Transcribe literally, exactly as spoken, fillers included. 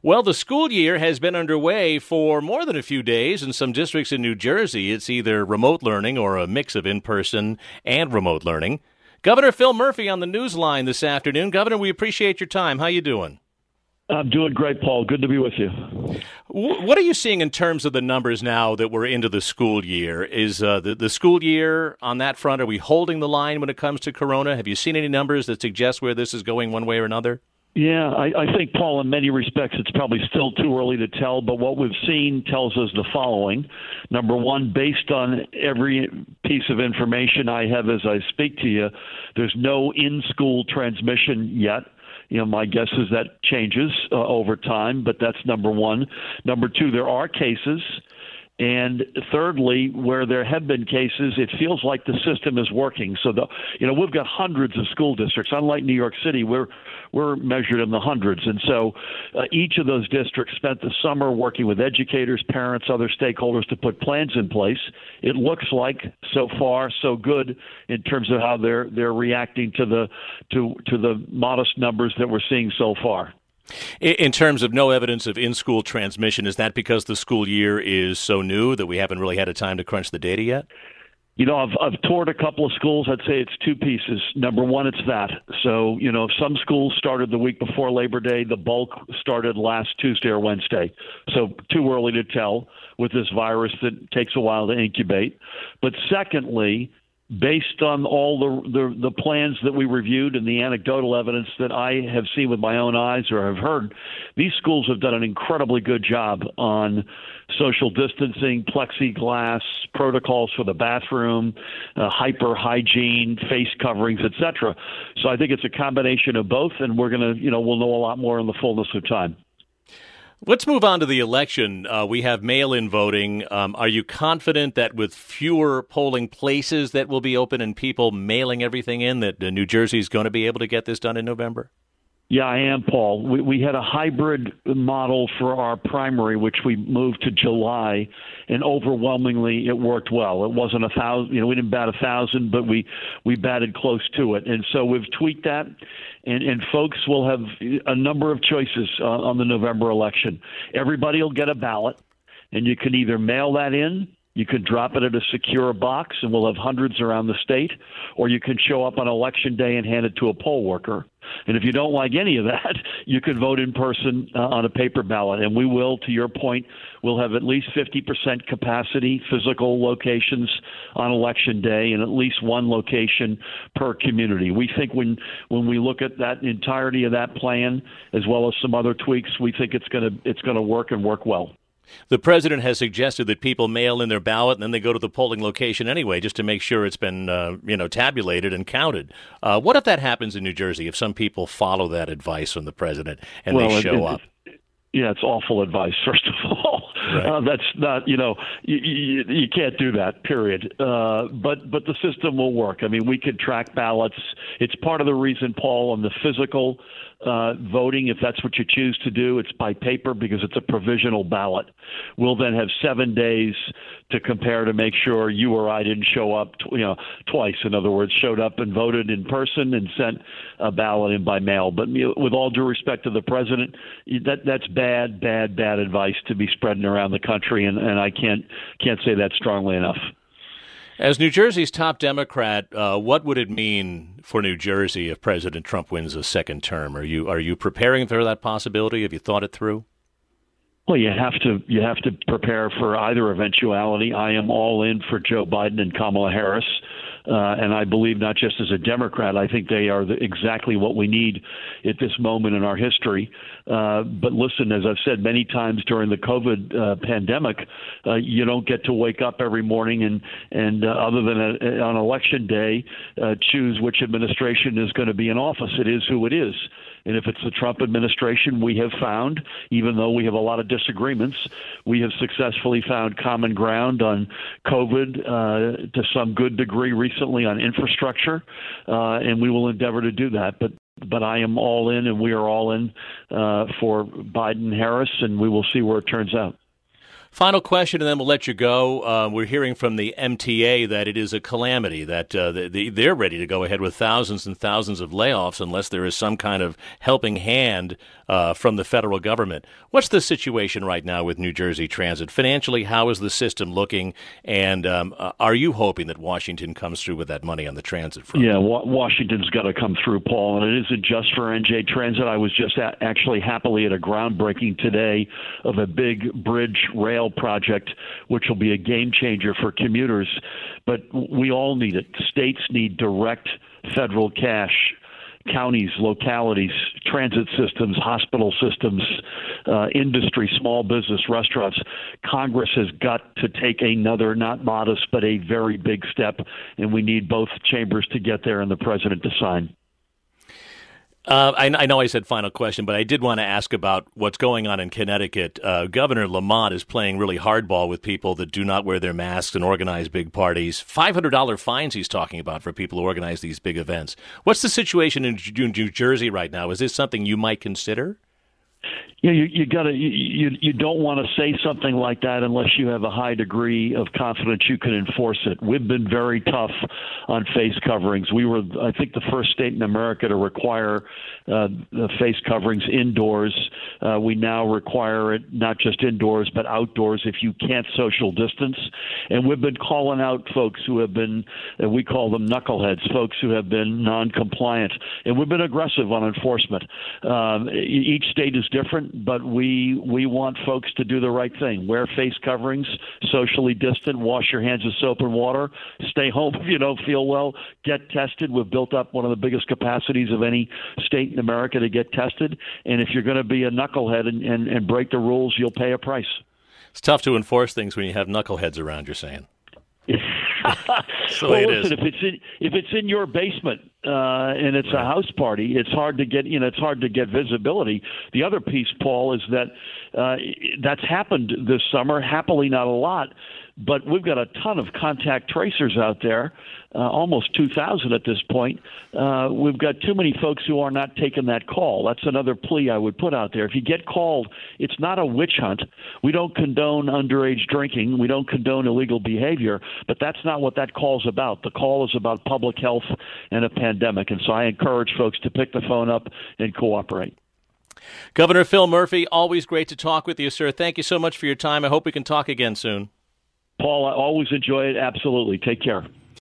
Well, the school year has been underway for more than a few days. In some districts in New Jersey, it's either remote learning or a mix of in-person and remote learning. Governor Phil Murphy on the Newsline this afternoon. Governor, we appreciate your time. How you doing? I'm doing great, Paul. Good to be with you. What are you seeing in terms of the numbers now that we're into the school year? Is uh, the, the school year on that front, are we holding the line when it comes to corona? Have you seen any numbers that suggest where this is going one way or another? Yeah, I, I think, Paul, in many respects, it's probably still too early to tell, but what we've seen tells us the following. Number one, based on every piece of information I have as I speak to you, there's no in-school transmission yet. You know, my guess is that changes uh, over time, but that's number one. Number two, there are cases. And thirdly, where there have been cases, it feels like the system is working. So, the, you know, we've got hundreds of school districts. Unlike New York City, we're we're measured in the hundreds. And so uh, each of those districts spent the summer working with educators, parents, other stakeholders to put plans in place. It looks like so far so good in terms of how they're they're reacting to the to to the modest numbers that we're seeing so far. In terms of no evidence of in-school transmission, is that because the school year is so new that we haven't really had a time to crunch the data yet? You know, I've, I've toured a couple of schools. I'd say it's two pieces. Number one, it's that. So, you know, some schools started the week before Labor Day. The bulk started last Tuesday or Wednesday. So too early to tell with this virus that takes a while to incubate. But secondly, based on all the, the the plans that we reviewed and the anecdotal evidence that I have seen with my own eyes or have heard, these schools have done an incredibly good job on social distancing, plexiglass, protocols for the bathroom, uh, hyper hygiene, face coverings, et cetera. So I think it's a combination of both, and we're going to, you know, we'll know a lot more in the fullness of time. Let's move on to the election. Uh, we have mail-in voting. Um, are you confident that with fewer polling places that will be open and people mailing everything in, that uh, New Jersey is going to be able to get this done in November? Yeah, I am, Paul. We, we had a hybrid model for our primary, which we moved to July, and overwhelmingly it worked well. It wasn't a thousand, you know, we didn't bat a thousand, but we, we batted close to it. And so we've tweaked that, and, and folks will have a number of choices uh, on the November election. Everybody will get a ballot, and you can either mail that in, you could drop it at a secure box, and we'll have hundreds around the state, or you can show up on Election Day and hand it to a poll worker. And if you don't like any of that, you can vote in person uh, on a paper ballot. And we will, to your point, we'll have at least fifty percent capacity, physical locations on Election Day, and at least one location per community. We think when when we look at that entirety of that plan, as well as some other tweaks, we think it's going to it's going to work and work well. The president has suggested that people mail in their ballot and then they go to the polling location anyway, just to make sure it's been, uh, you know, tabulated and counted. Uh, what if that happens in New Jersey, if some people follow that advice from the president and well, they show it, up? It, yeah, it's awful advice, first of all. Right. Uh, that's not, you know, you, you, you can't do that, period. Uh, but but the system will work. I mean, we can track ballots. It's part of the reason, Paul, on the physical uh, voting, if that's what you choose to do, it's by paper because it's a provisional ballot. We'll then have seven days to compare to make sure you or I didn't show up, you know, twice. In other words, showed up and voted in person and sent a ballot in by mail. But you know, with all due respect to the president, that that's bad, bad, bad advice to be spreading around the country, and, and I can't can't say that strongly enough. As New Jersey's top Democrat, uh, what would it mean for New Jersey if President Trump wins a second term? Are you are you preparing for that possibility? Have you thought it through? Well, you have to you have to prepare for either eventuality. I am all in for Joe Biden and Kamala Harris. Uh, and I believe not just as a Democrat, I think they are the, exactly what we need at this moment in our history. Uh, but listen, as I've said many times during the COVID uh, pandemic, uh, you don't get to wake up every morning and, and uh, other than a, on Election Day, uh, choose which administration is going to be in office. It is who it is. And if it's the Trump administration, we have found, even though we have a lot of disagreements, we have successfully found common ground on COVID uh, to some good degree recently on infrastructure, uh, and we will endeavor to do that. But but I am all in, and we are all in uh, for Biden-Harris, and we will see where it turns out. Final question, and then we'll let you go. Uh, we're hearing from the M T A that it is a calamity, that uh, the, they're ready to go ahead with thousands and thousands of layoffs unless there is some kind of helping hand uh, from the federal government. What's the situation right now with New Jersey Transit? Financially, how is the system looking? And um, uh, are you hoping that Washington comes through with that money on the transit front? Yeah, wa- Washington's got to come through, Paul, and it isn't just for N J Transit. I was just a- actually happily at a groundbreaking today of a big bridge rail project, which will be a game changer for commuters. But we all need it. States need direct federal cash. Counties, localities, transit systems, hospital systems, uh, industry, small business, restaurants. Congress has got to take another, not modest, but a very big step, and we need both chambers to get there and the president to sign. Uh, I, I know I said final question, but I did want to ask about what's going on in Connecticut. Uh, Governor Lamont is playing really hardball with people that do not wear their masks and organize big parties. five hundred dollars fines he's talking about for people who organize these big events. What's the situation in New Jersey right now? Is this something you might consider? Yeah, you, you got to you, you you don't want to say something like that unless you have a high degree of confidence you can enforce it. We've been very tough on face coverings. We were, I think, the first state in America to require uh, the face coverings indoors. Uh, we now require it not just indoors but outdoors if you can't social distance. And we've been calling out folks who have been, uh, we call them knuckleheads, folks who have been non-compliant. And we've been aggressive on enforcement. Um, each state is different, but we we want folks to do the right thing. Wear face coverings, socially distant, wash your hands with soap and water, stay home if you don't feel well, get tested. We've built up one of the biggest capacities of any state in America to get tested. And if you're going to be a knucklehead and, and, and break the rules, you'll pay a price. It's tough to enforce things when you have knuckleheads around, you're saying. So well, it listen, is. if it's in if it's in your basement uh, and it's a house party, it's hard to get you know it's hard to get visibility. The other piece, Paul, is that uh, that's happened this summer. Happily, not a lot, but we've got a ton of contact tracers out there, uh, almost two thousand at this point. Uh, we've got too many folks who are not taking that call. That's another plea I would put out there. If you get called, it's not a witch hunt. We don't condone underage drinking. We don't condone illegal behavior, but that's not what that call's about. The call is about public health and a pandemic, and so I encourage folks to pick the phone up and cooperate. Governor Phil Murphy, always great to talk with you, sir. Thank you so much for your time. I hope we can talk again soon. Paul, I always enjoy it. Absolutely. Take care.